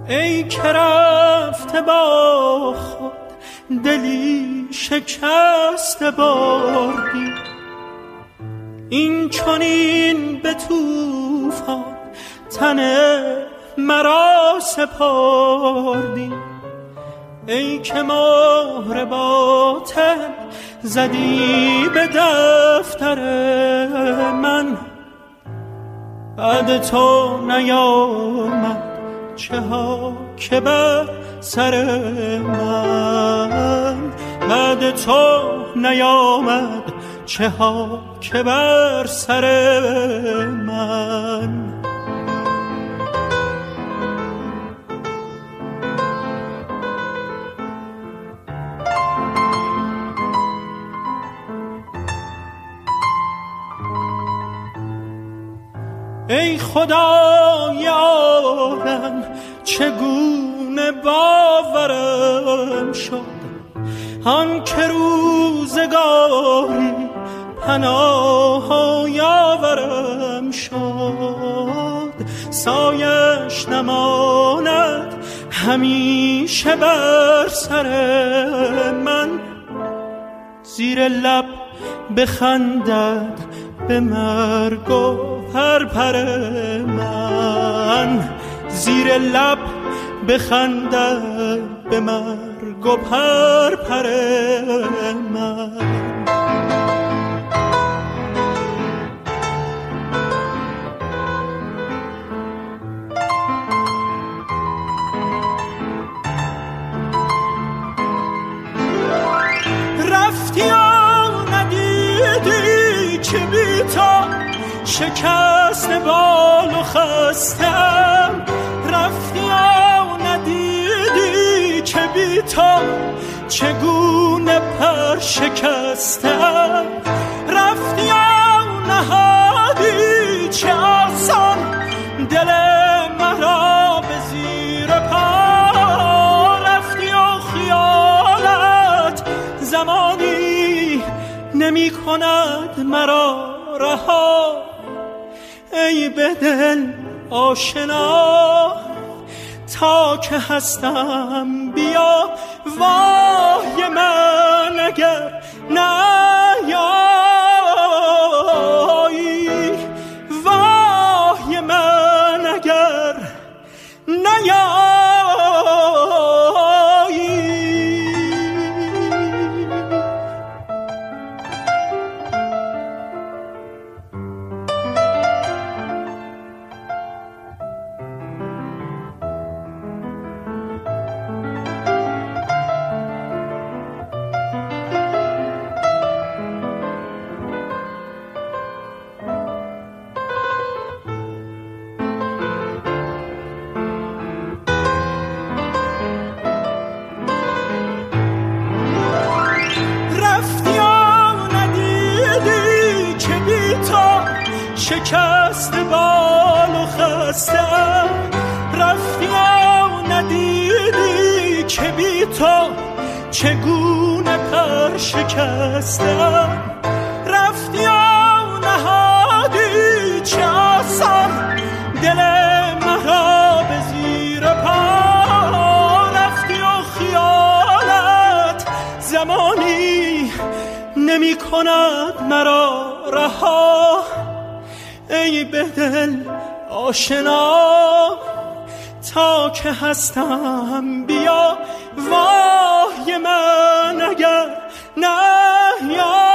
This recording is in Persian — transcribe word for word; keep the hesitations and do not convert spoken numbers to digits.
ای که رفته با خود دلی شکست بردی، این چنین به طوفان تن مرا سپردی. ای که مهر باطل زدی به دفتر من، بعد تو نیامد چه ها که بر سر من، بعد تو نیامد چه ها که بر سر من. ای خدای عالم چگونه باورم شد، آن که روزگاری پناه و یاورم شد. سایش نماند همیشه بر سر من، زیر لب بخندد به مرگ و پرپر من، زیر لب بخندد به مرگ و پرپر من. رفتی و ندیدی که بی تو شکست بال و خستم، رفتی و ندیدی که بی تو چگونه پر شکستم، رفتی و نهادی چه آسان دل مرا به زیر پا، رفتی و خیالت زمانی نمی کند مرا رها. ای به دل آشنا تا که هستم بیا، وای من اگر نیایی، وای من اگر نیایی. شکست بال و خستم، رفتی و ندیدی که بی تو چگونه پر شکستم، رفتی و نهادی چه آسان دل مرا به زیر پا، رفتی و خیالت زمانی نمی کند مرا رها. ای به دل آشنا تا که هستم بیا، وای من اگر نه یا